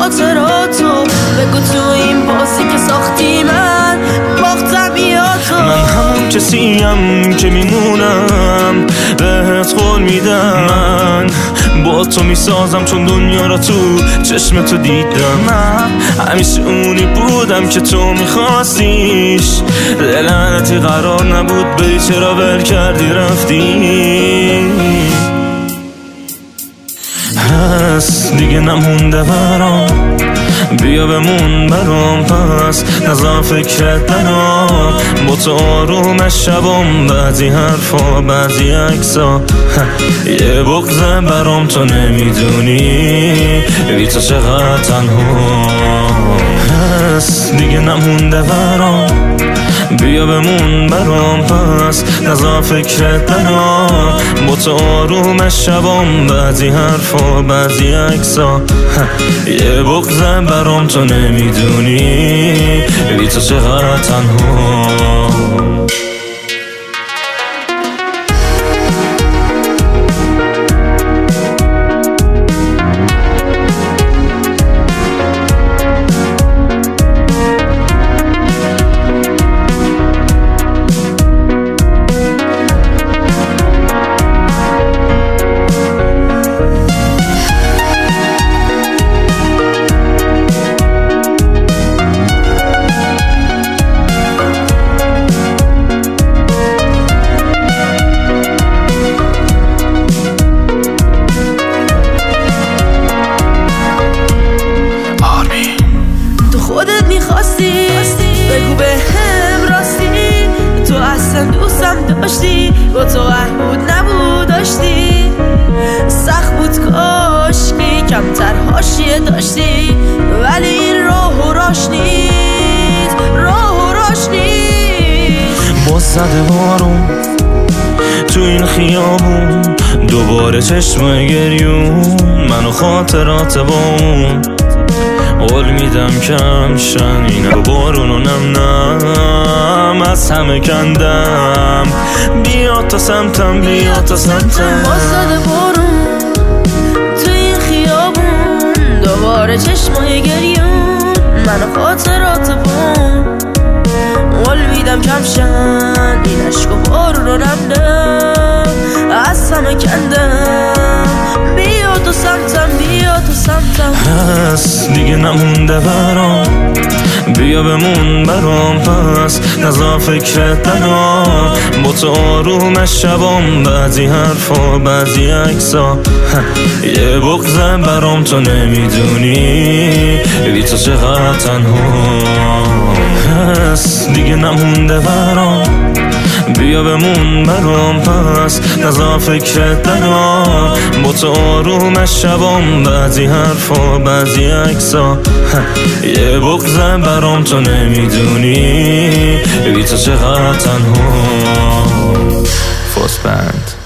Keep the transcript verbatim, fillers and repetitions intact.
خاطراتو بگو تو این بازی که ساختی من باختم یا تو. من همون کسیم که میمونم بهت قول میدم، من با تو میسازم چون دنیا را تو چشم تو دیدم. من همیشه اونی بودم که تو میخواستیش، لعنتی قرار نبود بری چرا ول کردی رفتی. هست دیگه نمونده برام، بیا بمون برام، پس نزار فکرت برام. با تو آروم شبام، بعضی حرفا بعضی عکسا یه بغضه برام، تو نمیدونی بی تو چقدر تنها. هست دیگه نمونده برام، بیا بمون برام، پس نزار فکرت برام. با تو آروم شبام، بعضی حرفا بعضی عکسا یه بغضه برام، تو نمیدونی بی تو چقدر تنها. بگو به هم راستی تو اصلا دوستم داشتی، با تو عهد نبود داشتی، سخت بود کاشکی کمتر حاشیه داشتی، ولی این راه و راش نیست، راه و راش نیست. با زده بارون تو این خیابون، دوباره چشمای گریون، من و خاطرات با اون. قول میدم کم شن اینه با بارونو نم نم از همه کندم. بیا تا سمتم، بیا تا سمتم. باز زده بارون تو این خیابون، دوباره چشمای گریون، من و خاطرات بون. قول میدم کم شن این عشق و بارونو نم نم از همه کندم. بیا تو سمتم، بیا تو سمتم. هست دیگه نمونده برام، بیا بمون برام، پس نزار فکرت برام. با تو آروم شبام، بعضی حرفا بعضی عکسا یه بغضه برام، تو نمیدونی بی تو چقدر تنها. هست دیگه نمونده برام، بیا بمون برام، پس نزار فکرت برام. با تو آروم شبام، بعضی حرفا بعضی عکسا یه بغضه برام، تو نمیدونی بی تو چقدر تنها. فوس بند.